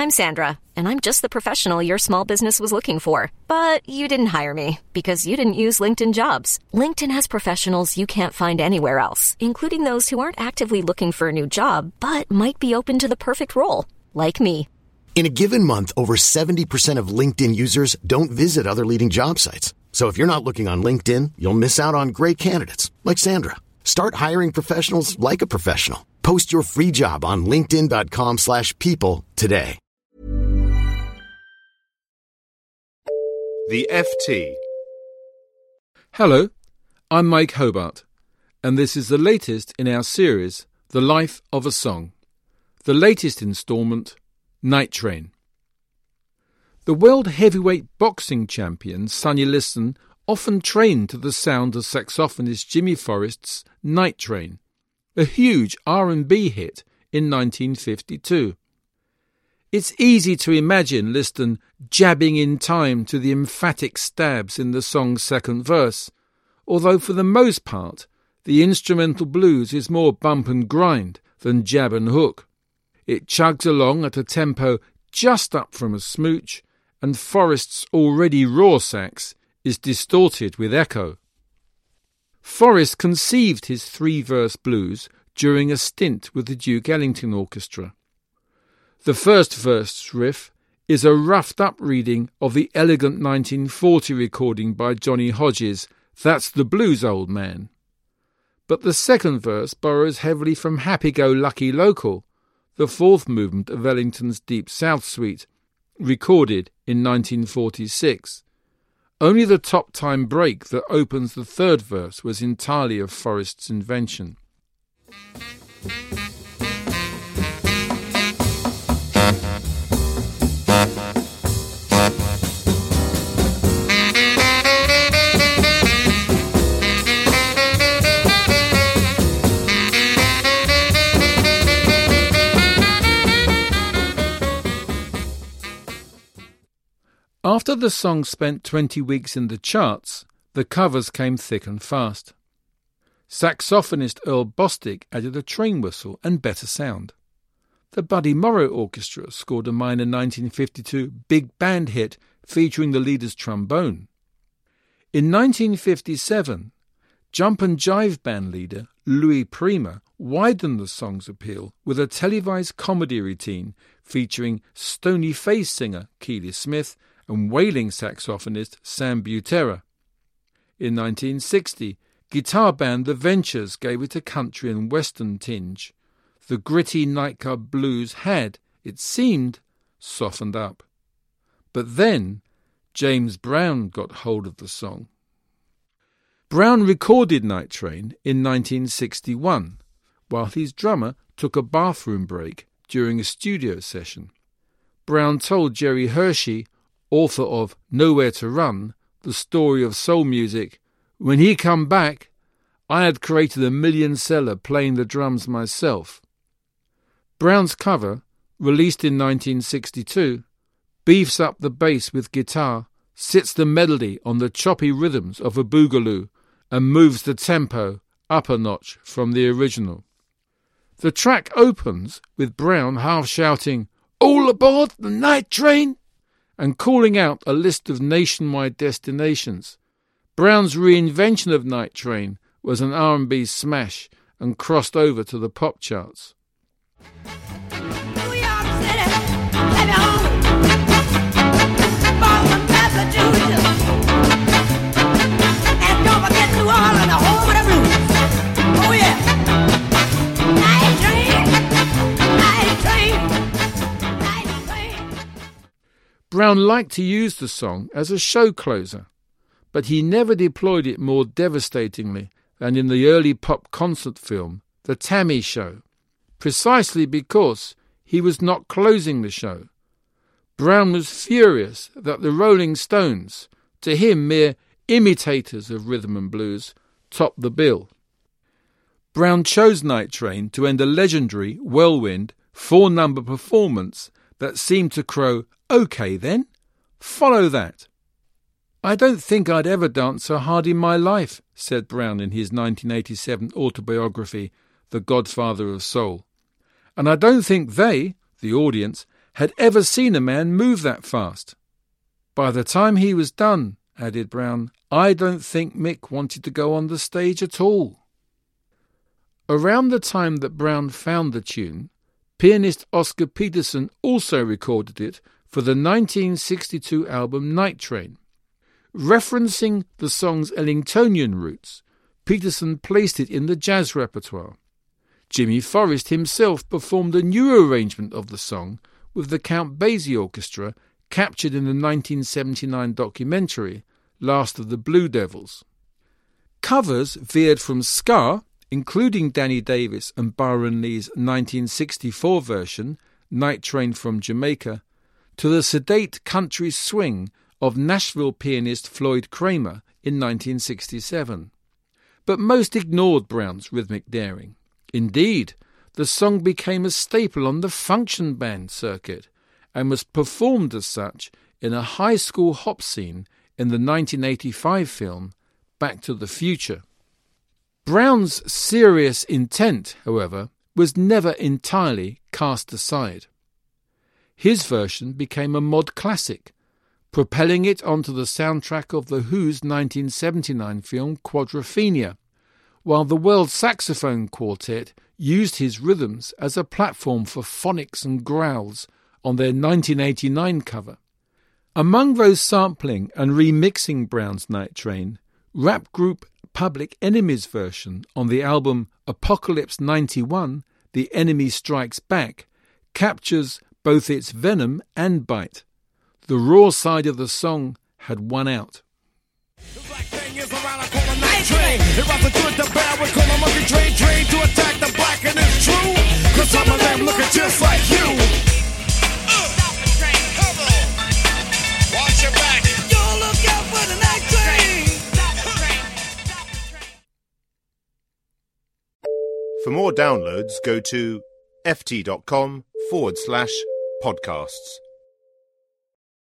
I'm Sandra, and I'm just the professional your small business was looking for. But you didn't hire me because you didn't use LinkedIn Jobs. LinkedIn has professionals you can't find anywhere else, including those who aren't actively looking for a new job, but might be open to the perfect role, like me. In a given month, over 70% of LinkedIn users don't visit other leading job sites. So if you're not looking on LinkedIn, you'll miss out on great candidates like Sandra. Start hiring professionals like a professional. Post your free job on linkedin.com/people today. The FT. Hello, I'm Mike Hobart, and this is the latest in our series, The Life of a Song. The latest instalment, Night Train. The world heavyweight boxing champion Sonny Liston often trained to the sound of saxophonist Jimmy Forrest's Night Train, a huge R&B hit in 1952. It's easy to imagine Liston jabbing in time to the emphatic stabs in the song's second verse, although for the most part the instrumental blues is more bump and grind than jab and hook. It chugs along at a tempo just up from a smooch, and Forrest's already raw sax is distorted with echo. Forrest conceived his three-verse blues during a stint with the Duke Ellington Orchestra. The first verse riff is a roughed-up reading of the elegant 1940 recording by Johnny Hodges, That's the Blues, Old Man. But the second verse borrows heavily from Happy-Go-Lucky Local, the fourth movement of Ellington's Deep South Suite, recorded in 1946. Only the top-time break that opens the third verse was entirely of Forrest's invention. After the song spent 20 weeks in the charts, the covers came thick and fast. Saxophonist Earl Bostic added a train whistle and better sound. The Buddy Morrow Orchestra scored a minor 1952 big band hit featuring the leader's trombone. In 1957, Jump and Jive band leader Louis Prima widened the song's appeal with a televised comedy routine featuring Stony Face singer Keely Smith and wailing saxophonist Sam Butera. In 1960, guitar band The Ventures gave it a country and western tinge. The gritty nightclub blues had, it seemed, softened up. But then James Brown got hold of the song. Brown recorded Night Train in 1961, while his drummer took a bathroom break during a studio session. Brown told Jerry Hershey, author of Nowhere to Run, the story of soul music, when he come back, I had created a million seller playing the drums myself. Brown's cover, released in 1962, beefs up the bass with guitar, sits the melody on the choppy rhythms of a boogaloo, and moves the tempo up a notch from the original. The track opens with Brown half shouting, "All aboard the night train!" and calling out a list of nationwide destinations. Brown's reinvention of Night Train was an R&B smash and crossed over to the pop charts. Brown liked to use the song as a show closer, but he never deployed it more devastatingly than in the early pop concert film, The Tammy Show, precisely because he was not closing the show. Brown was furious that the Rolling Stones, to him mere imitators of rhythm and blues, topped the bill. Brown chose Night Train to end a legendary, whirlwind, four-number performance that seemed to crow, "OK then, follow that." "I don't think I'd ever danced so hard in my life," said Brown in his 1987 autobiography, The Godfather of Soul. "And I don't think they, the audience, had ever seen a man move that fast. By the time he was done, added Brown, I don't think Mick wanted to go on the stage at all. Around the time that Brown found the tune, pianist Oscar Peterson also recorded it for the 1962 album Night Train. Referencing the song's Ellingtonian roots, Peterson placed it in the jazz repertoire. Jimmy Forrest himself performed a new arrangement of the song with the Count Basie Orchestra, captured in the 1979 documentary Last of the Blue Devils. Covers veered from ska, including Danny Davis and Byron Lee's 1964 version, Night Train from Jamaica, to the sedate country swing of Nashville pianist Floyd Kramer in 1967. But most ignored Brown's rhythmic daring. Indeed, the song became a staple on the function band circuit and was performed as such in a high school hop scene in the 1985 film Back to the Future. Brown's serious intent, however, was never entirely cast aside. His version became a mod classic, propelling it onto the soundtrack of The Who's 1979 film Quadrophenia, while the World Saxophone Quartet used his rhythms as a platform for phonics and growls on their 1989 cover. Among those sampling and remixing Brown's Night Train, rap group Public Enemy's version on the album Apocalypse 91, The Enemy Strikes Back, captures both its venom and bite. The raw side of the song had won out. The black thing is around, I call a night train. It runs the good, the bad, we call a monkey train to attack the black, and it's true, 'cause some of them looking just like you. Stop the train, come on. Watch your back. Y'all look out for the night train. Stop the train, stop the train. For more downloads, go to ft.com/podcasts.